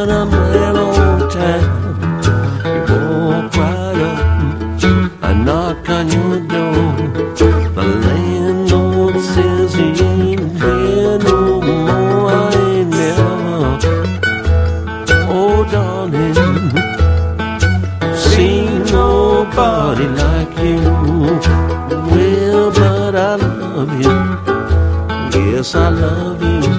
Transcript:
when I'm well on time. You walk right up, I knock on your door. The landlord says he ain't here no more. I ain't never, oh darling, seen nobody like you. Well, but I love you, yes I love you.